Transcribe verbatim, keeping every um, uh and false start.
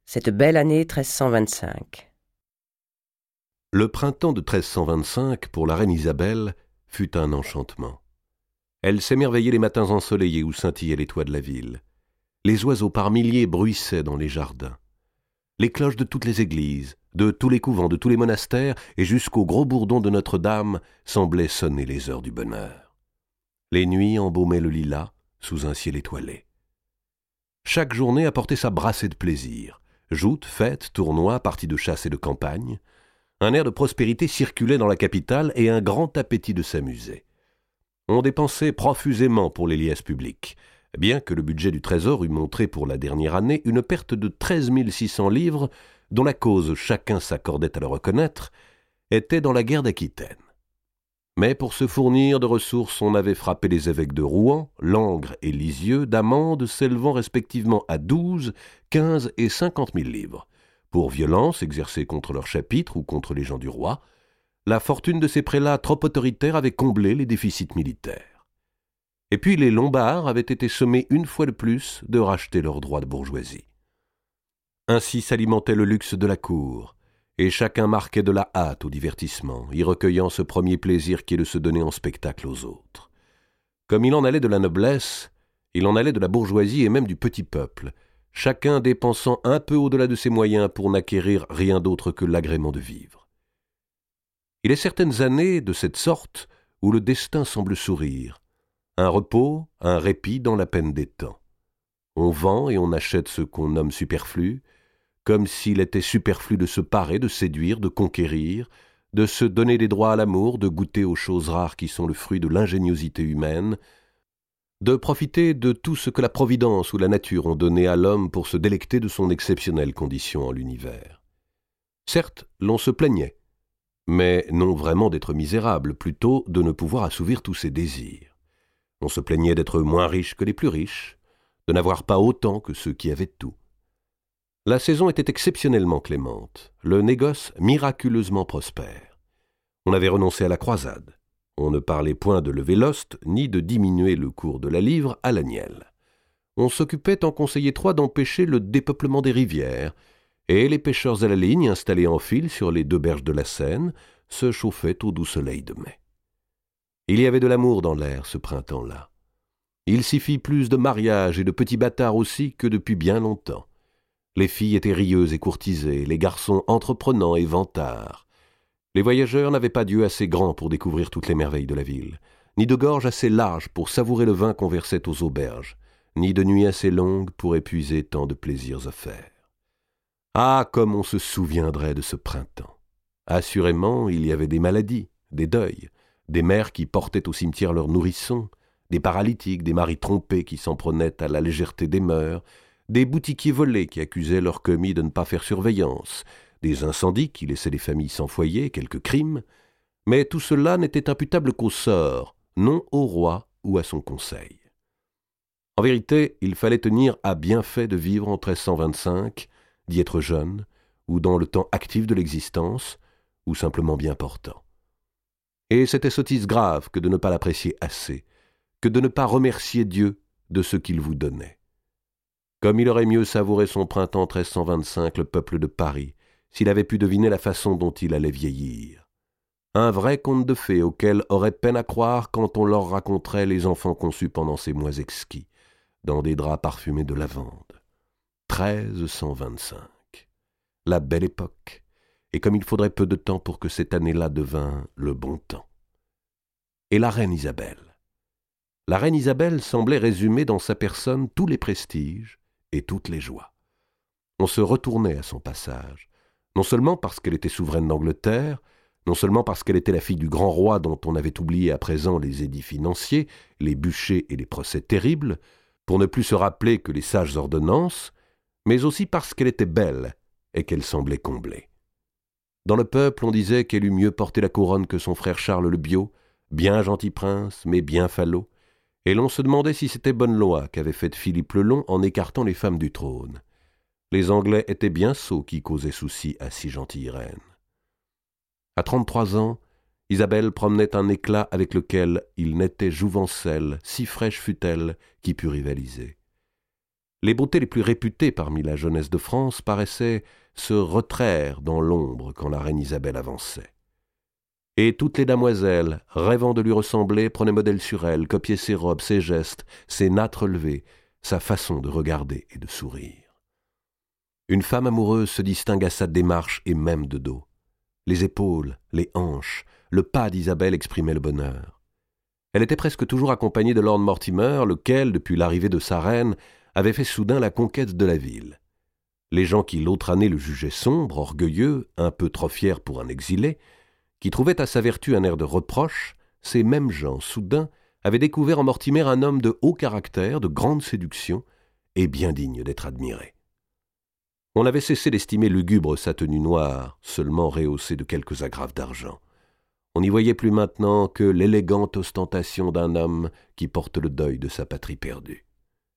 Cette belle année treize cent vingt-cinq. Le printemps de treize cent vingt-cinq, pour la reine Isabelle, fut un enchantement. Elle s'émerveillait les matins ensoleillés où scintillaient les toits de la ville. Les oiseaux par milliers bruissaient dans les jardins. Les cloches de toutes les églises, de tous les couvents, de tous les monastères et jusqu'au gros bourdon de Notre-Dame semblaient sonner les heures du bonheur. Les nuits embaumaient le lilas sous un ciel étoilé. Chaque journée apportait sa brassée de plaisir. Joutes, fêtes, tournois, parties de chasse et de campagne. Un air de prospérité circulait dans la capitale et un grand appétit de s'amuser. On dépensait profusément pour les liesses publiques, bien que le budget du Trésor eût montré pour la dernière année une perte de treize mille six cents livres, dont la cause, chacun s'accordait à le reconnaître, était dans la guerre d'Aquitaine. Mais pour se fournir de ressources, on avait frappé les évêques de Rouen, Langres et Lisieux d'amendes s'élevant respectivement à douze, quinze et cinquante mille livres. Pour violences exercées contre leur chapitre ou contre les gens du roi, la fortune de ces prélats trop autoritaires avait comblé les déficits militaires. Et puis les Lombards avaient été sommés une fois de plus de racheter leurs droits de bourgeoisie. Ainsi s'alimentait le luxe de la cour, et chacun marquait de la hâte au divertissement, y recueillant ce premier plaisir qui est de se donner en spectacle aux autres. Comme il en allait de la noblesse, il en allait de la bourgeoisie et même du petit peuple, chacun dépensant un peu au-delà de ses moyens pour n'acquérir rien d'autre que l'agrément de vivre. Il est certaines années de cette sorte où le destin semble sourire, un repos, un répit dans la peine des temps. On vend et on achète ce qu'on nomme superflu, comme s'il était superflu de se parer, de séduire, de conquérir, de se donner des droits à l'amour, de goûter aux choses rares qui sont le fruit de l'ingéniosité humaine, de profiter de tout ce que la Providence ou la nature ont donné à l'homme pour se délecter de son exceptionnelle condition en l'univers. Certes, l'on se plaignait, mais non vraiment d'être misérable, plutôt de ne pouvoir assouvir tous ses désirs. On se plaignait d'être moins riche que les plus riches, de n'avoir pas autant que ceux qui avaient tout. La saison était exceptionnellement clémente, le négoce miraculeusement prospère. On avait renoncé à la croisade. On ne parlait point de lever l'ost, ni de diminuer le cours de la livre à l'agnelle. On s'occupait en conseil étroit d'empêcher le dépeuplement des rivières, et les pêcheurs à la ligne, installés en file sur les deux berges de la Seine, se chauffaient au doux soleil de mai. Il y avait de l'amour dans l'air ce printemps-là. Il s'y fit plus de mariages et de petits bâtards aussi que depuis bien longtemps. Les filles étaient rieuses et courtisées, les garçons entreprenants et vantards. Les voyageurs n'avaient pas d'yeux assez grands pour découvrir toutes les merveilles de la ville, ni de gorge assez large pour savourer le vin qu'on versait aux auberges, ni de nuits assez longues pour épuiser tant de plaisirs offerts. Ah, comme on se souviendrait de ce printemps! Assurément, il y avait des maladies, des deuils, des mères qui portaient au cimetière leurs nourrissons, des paralytiques, des maris trompés qui s'en prenaient à la légèreté des mœurs, des boutiquiers volés qui accusaient leurs commis de ne pas faire surveillance, des incendies qui laissaient les familles sans foyer, quelques crimes, mais tout cela n'était imputable qu'au sort, non au roi ou à son conseil. En vérité, il fallait tenir à bien fait de vivre en treize cent vingt-cinq, d'y être jeune, ou dans le temps actif de l'existence, ou simplement bien portant. Et c'était sottise grave que de ne pas l'apprécier assez, que de ne pas remercier Dieu de ce qu'il vous donnait. Comme il aurait mieux savouré son printemps treize cent vingt-cinq, le peuple de Paris, s'il avait pu deviner la façon dont il allait vieillir. Un vrai conte de fées auquel aurait peine à croire quand on leur raconterait les enfants conçus pendant ces mois exquis, dans des draps parfumés de lavande. treize cent vingt-cinq. La belle époque, et comme il faudrait peu de temps pour que cette année-là devînt le bon temps. Et la reine Isabelle. La reine Isabelle semblait résumer dans sa personne tous les prestiges et toutes les joies. On se retournait à son passage, non seulement parce qu'elle était souveraine d'Angleterre, non seulement parce qu'elle était la fille du grand roi dont on avait oublié à présent les édits financiers, les bûchers et les procès terribles, pour ne plus se rappeler que les sages ordonnances, mais aussi parce qu'elle était belle et qu'elle semblait comblée. Dans le peuple, on disait qu'elle eût mieux porté la couronne que son frère Charles le Biot, bien gentil prince, mais bien falot, et l'on se demandait si c'était bonne loi qu'avait faite Philippe le Long en écartant les femmes du trône. Les Anglais étaient bien sots qui causaient souci à si gentille reine. À trente-trois ans, Isabelle promenait un éclat avec lequel il n'était jouvencelle, si fraîche fut-elle, qui pût rivaliser. Les beautés les plus réputées parmi la jeunesse de France paraissaient se retraire dans l'ombre quand la reine Isabelle avançait. Et toutes les damoiselles, rêvant de lui ressembler, prenaient modèle sur elle, copiaient ses robes, ses gestes, ses nattes relevées, sa façon de regarder et de sourire. Une femme amoureuse se distingue à sa démarche et même de dos. Les épaules, les hanches, le pas d'Isabelle exprimaient le bonheur. Elle était presque toujours accompagnée de Lord Mortimer, lequel, depuis l'arrivée de sa reine, avait fait soudain la conquête de la ville. Les gens qui l'autre année le jugeaient sombre, orgueilleux, un peu trop fier pour un exilé, qui trouvaient à sa vertu un air de reproche, ces mêmes gens, soudain, avaient découvert en Mortimer un homme de haut caractère, de grande séduction, et bien digne d'être admiré. On avait cessé d'estimer lugubre sa tenue noire, seulement rehaussée de quelques agrafes d'argent. On n'y voyait plus maintenant que l'élégante ostentation d'un homme qui porte le deuil de sa patrie perdue.